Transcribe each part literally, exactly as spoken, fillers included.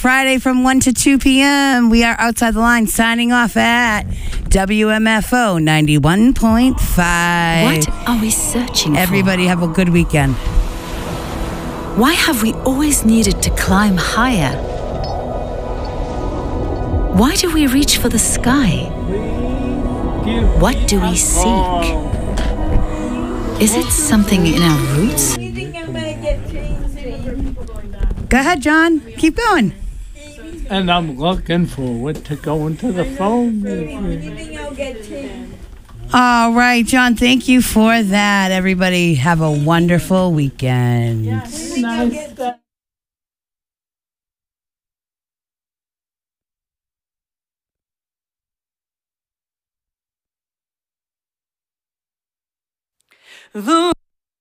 Friday from one to two p.m. We are Outside the Line signing off at W M F O ninety-one point five. What are we searching Everybody for? have a good weekend. Why have we always needed to climb higher? Why do we reach for the sky? What do we seek? Is it something in our roots? Go ahead, John. Keep going. And I'm looking forward to going to the phone. All right, John, thank you for that. Everybody have a wonderful weekend. Nice. The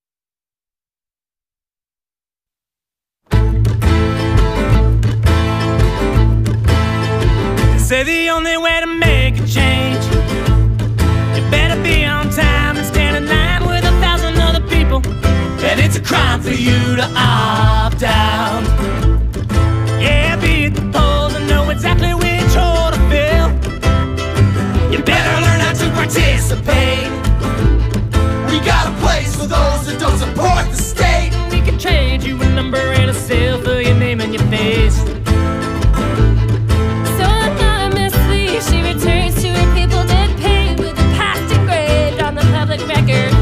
Say the only way to make a change, you better be on time and stand in line with a thousand other people. And it's a crime for you to opt out. Yeah, be at the polls and know exactly which hole to fill. You better learn how to participate. We got a place for those that don't support the state. We can trade you a number and a sale for your name and your face. She returns to her people dead paid with the past engraved on the public record.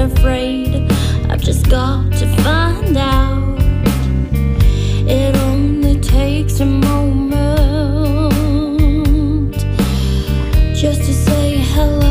afraid. I've just got to find out. It only takes a moment just to say hello.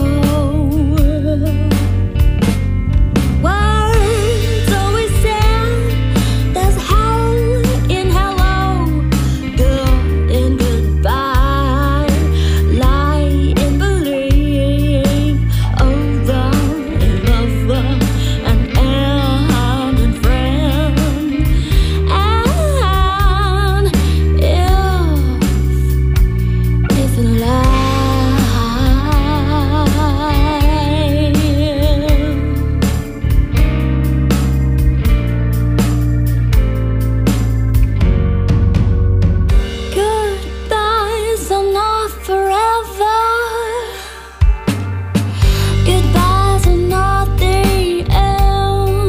Words always sound, there's hell in hello. Good in goodbye, lie in believe. Over in lover and end in friend. And if, if in life goodbyes are not forever. Goodbyes are not the end.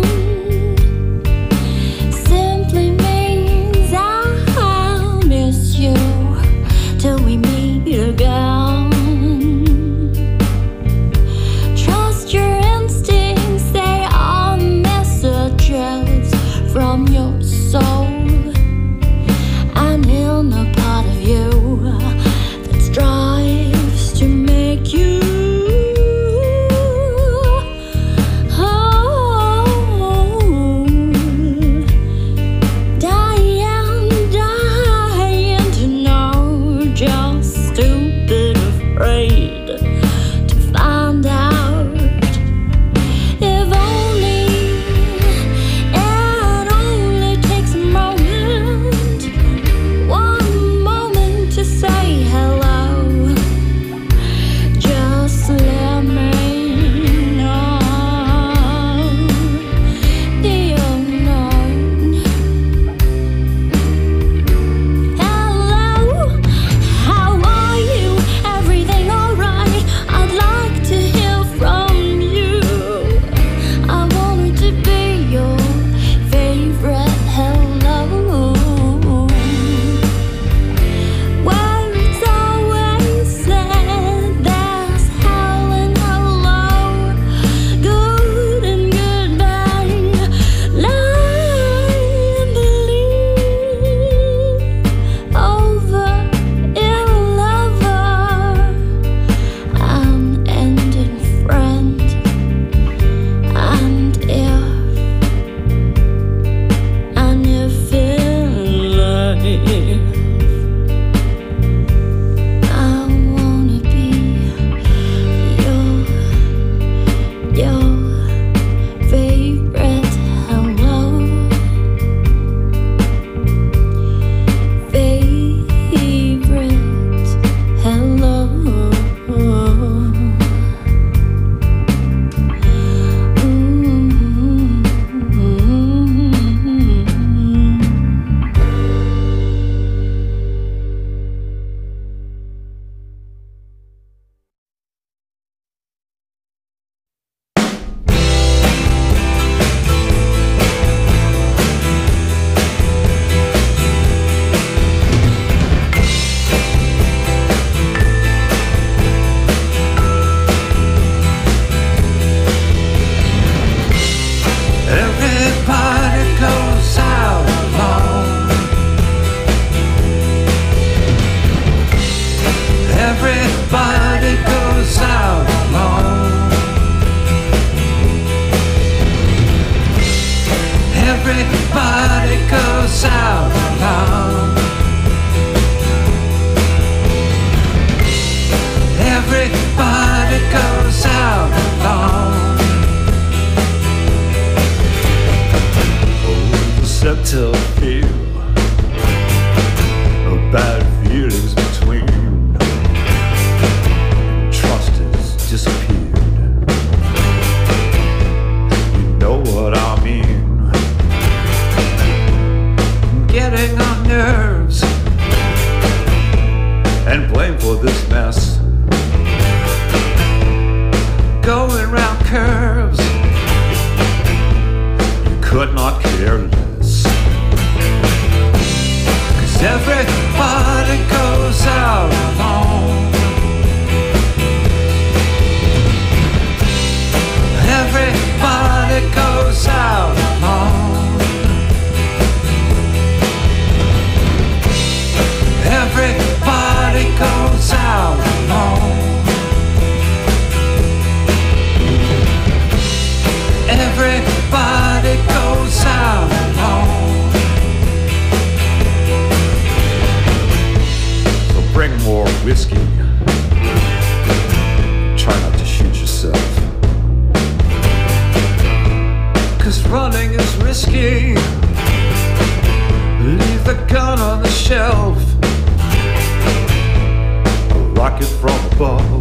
Simply means I'll miss you till we meet again. Trust your instincts, they are messages from your soul. And in a part of you that strives to make you whole. Dying, dying to know, just stupid afraid to find out. If only, it only takes a moment, one moment to say hello. Just let me know the unknown. Hello, how are you? Everything alright? I'd like to hear from you. I wanted to be your favorite hello. Words always said there's hell in hello. Good and goodbye, lie and believe. Over in lover and end in friend. And if, and if in life I wanna be your, your favorite hello. Favorite hello. Everybody goes out alone. Everybody goes out alone. Everybody goes out alone. Everybody goes out alone. Except to feel bad feelings between. Trust has disappeared. You know what I mean. Getting on nerves and blame for this mess. Going round curves, you could not care less. Everybody goes out alone. Everybody 'cause running is risky. Leave the gun on the shelf. A rocket from above,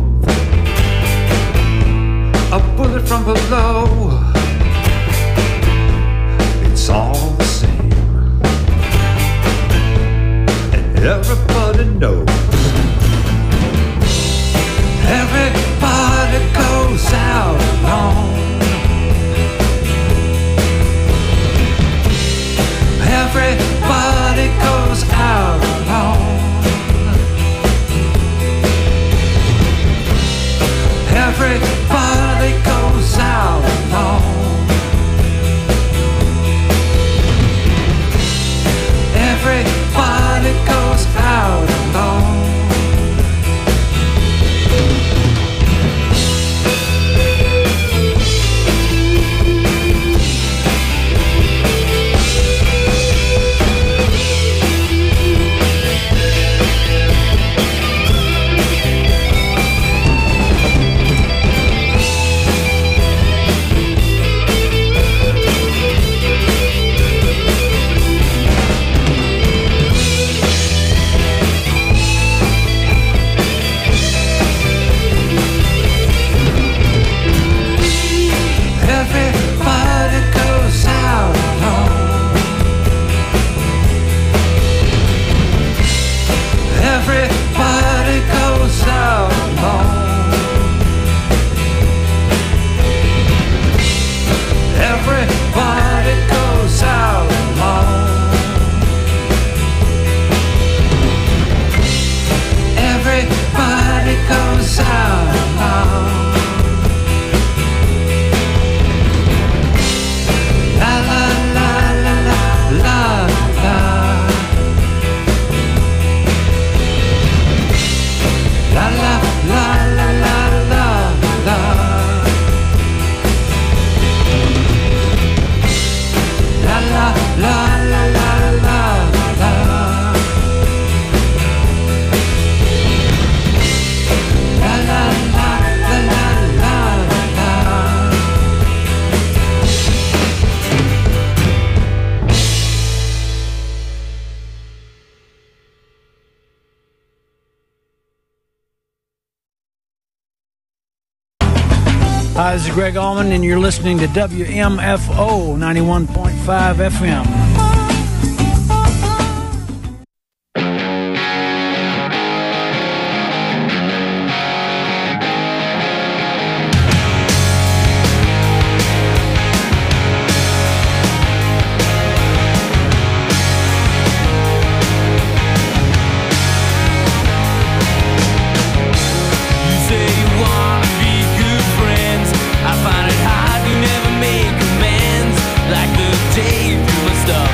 a bullet from below. It's all the same, and everybody knows. Everybody goes out alone. Everybody goes out alone. Everybody goes out alone. Everybody goes out alone. Hi, this is Greg Allman, and you're listening to W M F O ninety-one point five F M. I find it hard to never make amends, like the day through my stuff.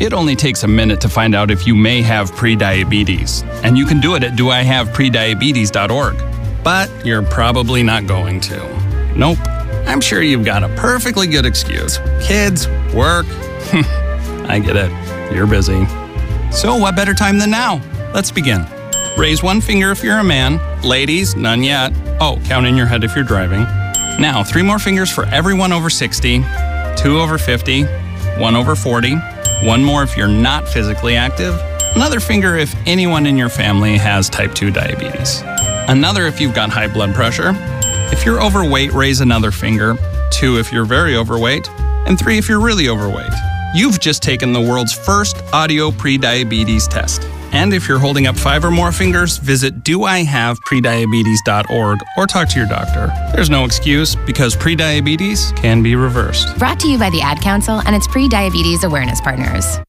It only takes a minute to find out if you may have prediabetes, and you can do it at do I have prediabetes dot org. But you're probably not going to. Nope. I'm sure you've got a perfectly good excuse. Kids, work. I get it. You're busy. So what better time than now? Let's begin. Raise one finger if you're a man. Ladies, none yet. Oh, count in your head if you're driving. Now, three more fingers for everyone over sixty, two over fifty, one over forty, one more if you're not physically active, another finger if anyone in your family has type two diabetes, another if you've got high blood pressure. If you're overweight, raise another finger, two if you're very overweight, and three if you're really overweight. You've just taken the world's first audio prediabetes test. And if you're holding up five or more fingers, visit do I have prediabetes dot org or talk to your doctor. There's no excuse because prediabetes can be reversed. Brought to you by the Ad Council and its pre-diabetes awareness partners.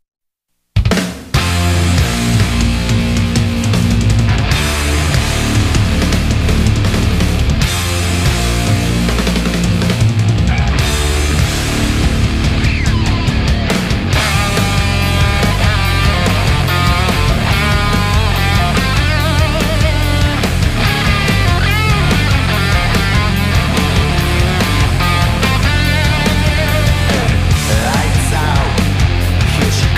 Lights out, here she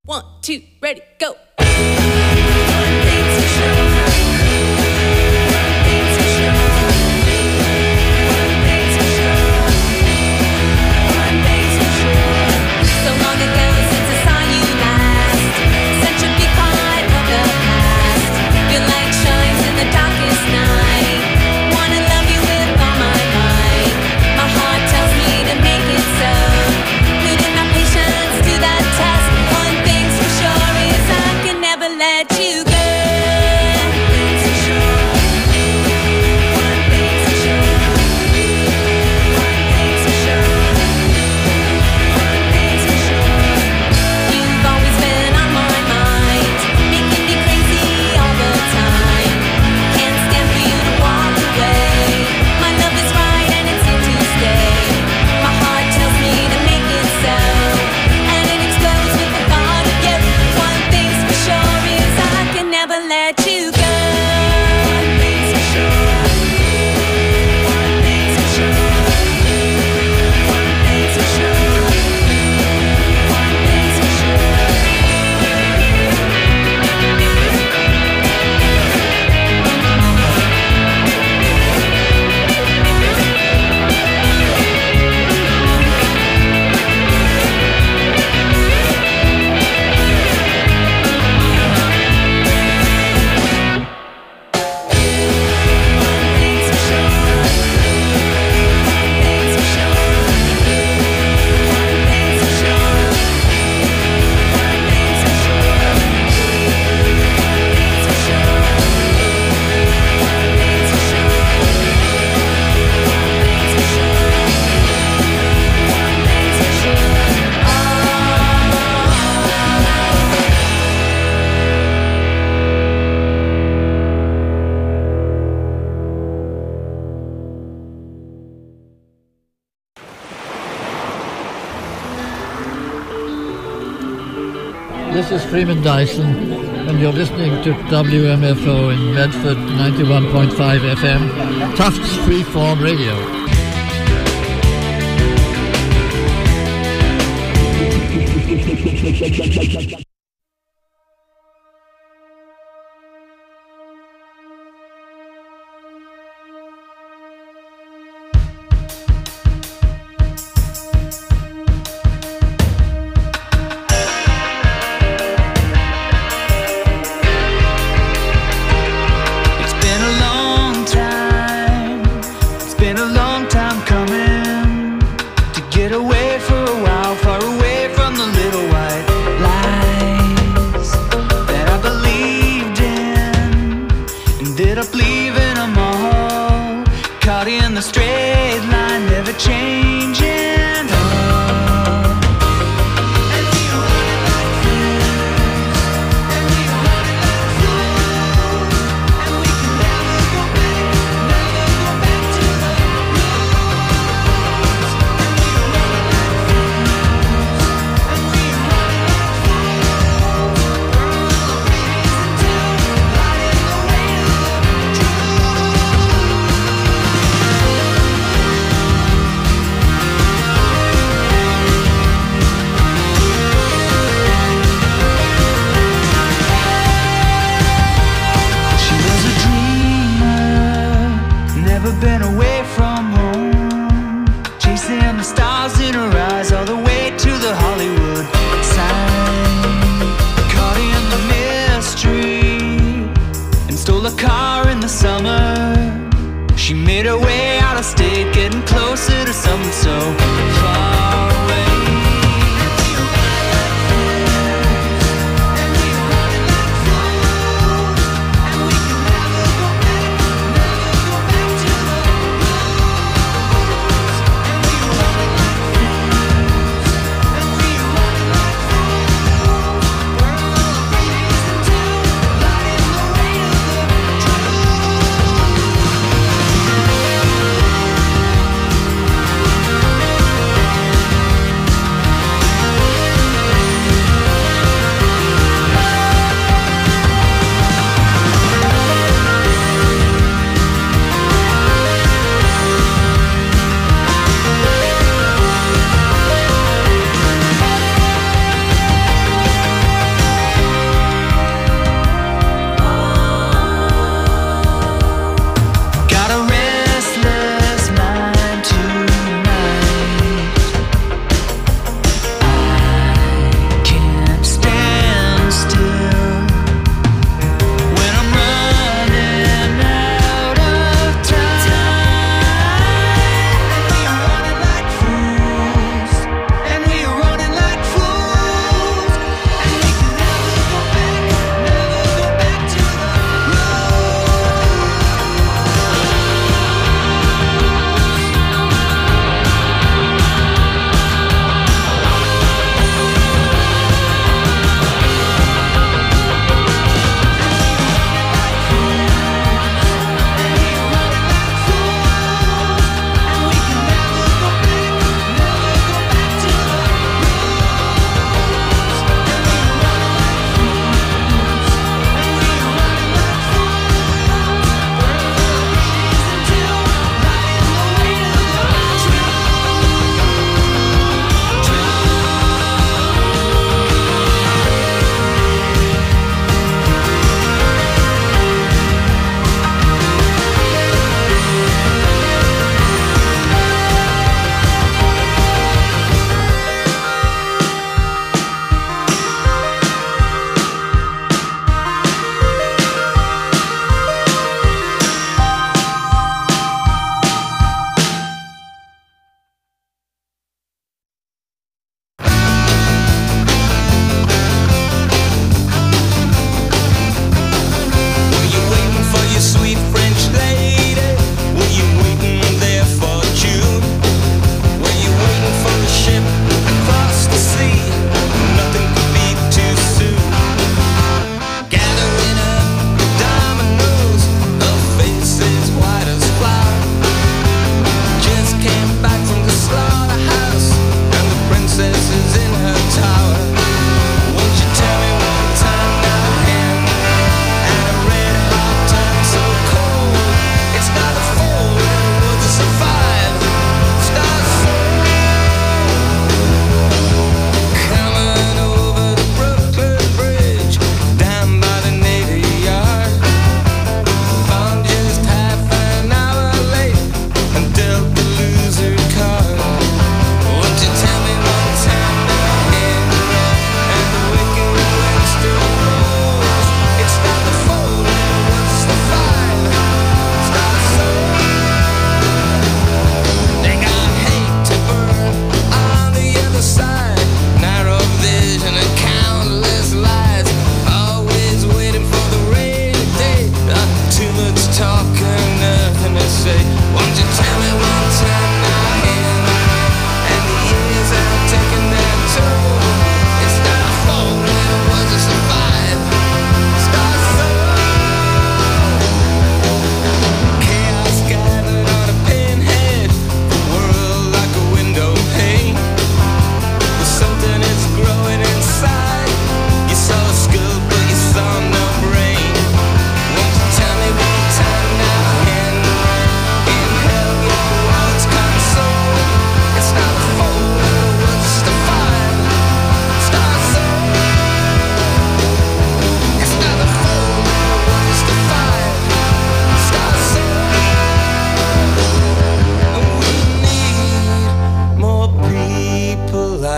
One, two, ready, go. So long ago since I saw you last, such a big part of the past. Your light shines in the darkest night. Wanna love you with all my might. My heart tells me to make it so. Putting my patience to the test. One thing's for sure is I can never let you go. You've always been on my mind, making me crazy all the time. Can't stand for you to walk away. My love is right and it's here to stay. My heart tells me to make it so, and it explodes with the thought of you. One thing's for sure is I can never let you go. One thing's for sure. One thing's for sure. One thing's for sure. One thing's for sure. This is Freeman Dyson, and you're listening to W M F O in Medford, ninety-one point five F M, Tufts Freeform Radio. It's been a long time. It's been a long time coming to get away for a while, far away from the little white lies that I believed in. Ended up leaving them all, caught in the straight line, never changing. She was a dreamer, never been away from home, chasing the stars in her eyes all the way to the Hollywood sign. Caught in the mystery and stole a car in the summer. She made her way out of state, getting closer to something so far away.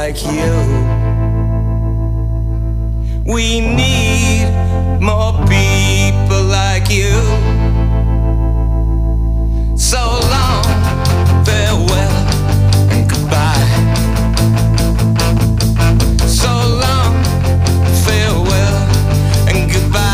like you. We need more people like you. So long, farewell, and goodbye. So long, farewell, and goodbye.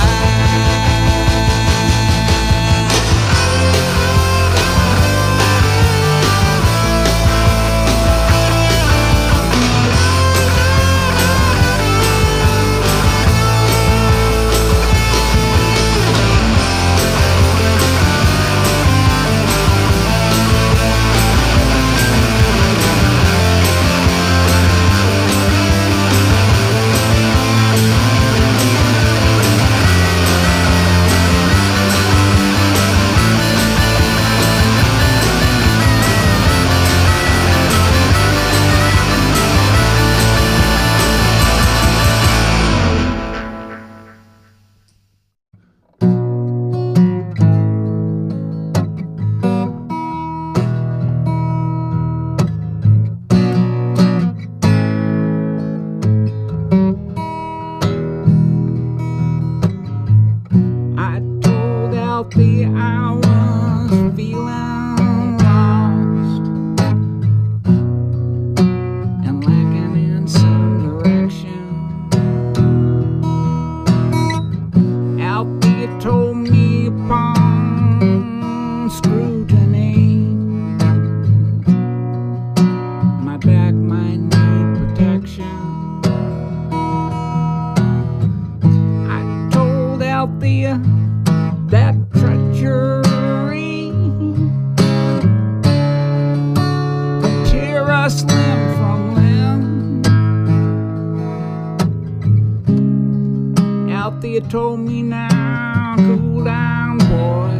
You told me now, cool down, boy.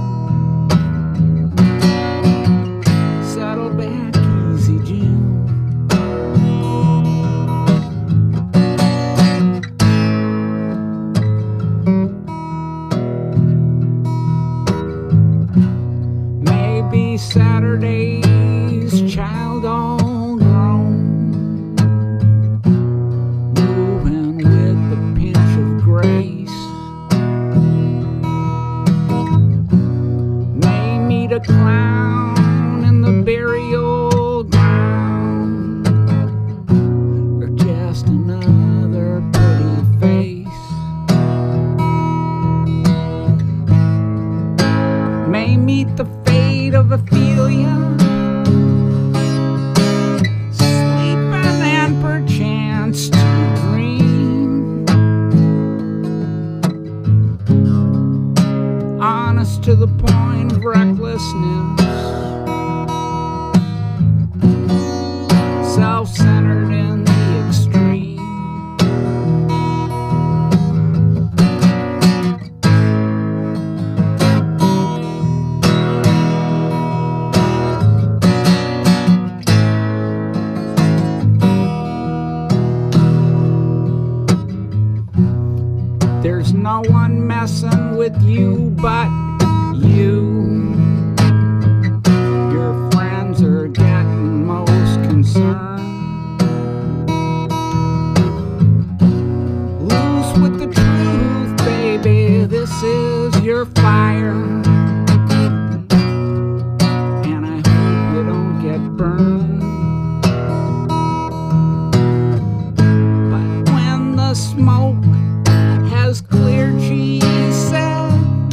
Settle back easy, Jim. Maybe Saturday's child all grown, moving with the pinch of grace. May meet a clown in the burial ground, or just another pretty face. May meet the fate of Ophelia, sleeping and perchance to dream. Honest to the point of recklessness, self-centered in the extreme. There's no one messing with you but you. Your friends are getting most concerned. Loose with the truth, baby, this is your fire. And I hope you don't get burned. But when the smoke has cleared, she said,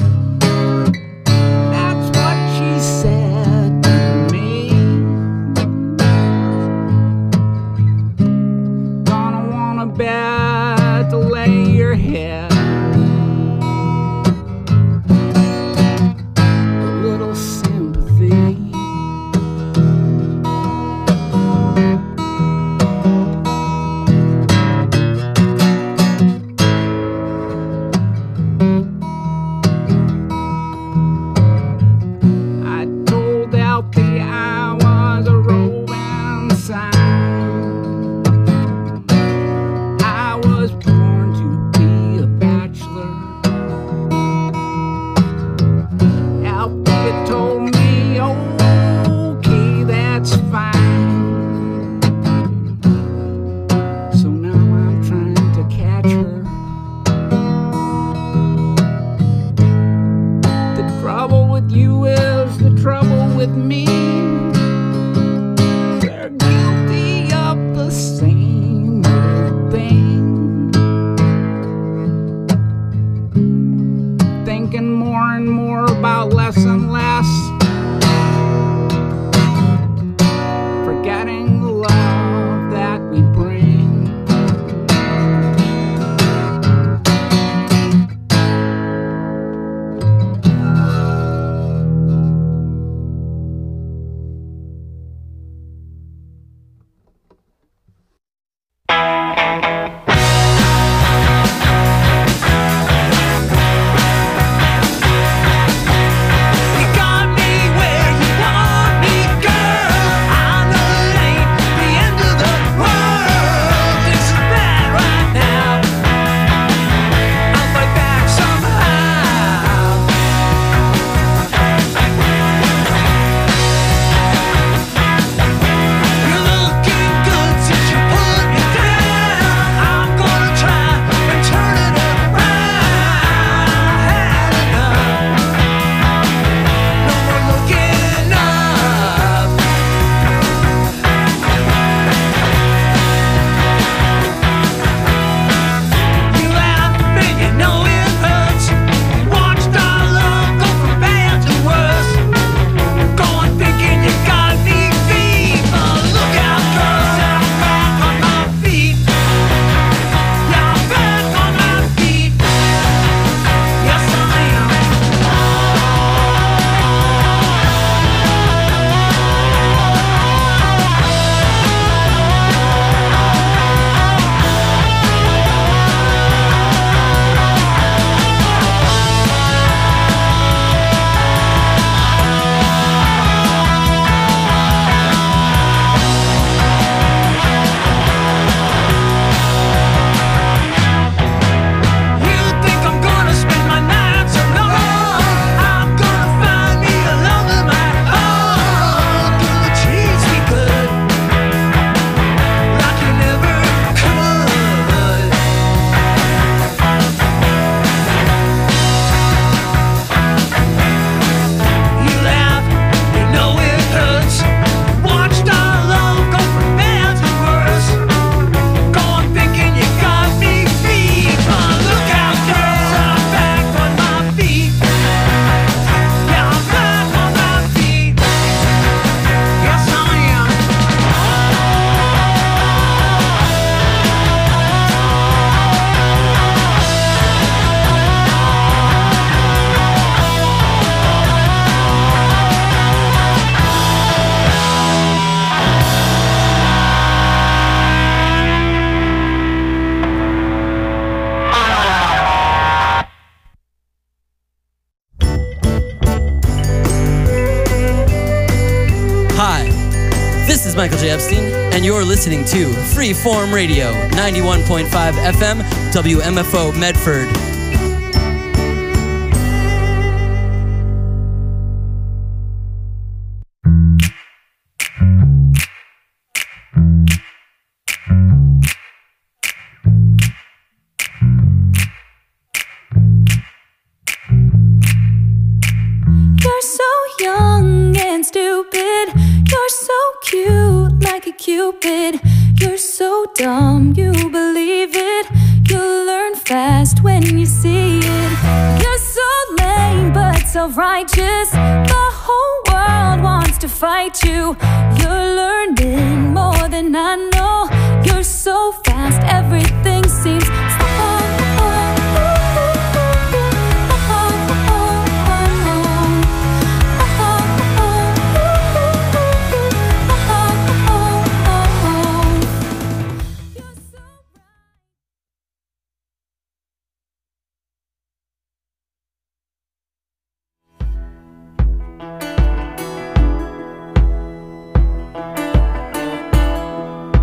that's what she said to me. Gonna want a bed to lay your head, a little sympathy. Michael J. Epstein, and you're listening to Freeform Radio, ninety-one point five F M, W M F O Medford. You're so young and stupid. You're so cute like a cupid. You're so dumb, you believe it. You'll learn fast when you see it. You're so lame but self-righteous. The whole world wants to fight you. You're learning more than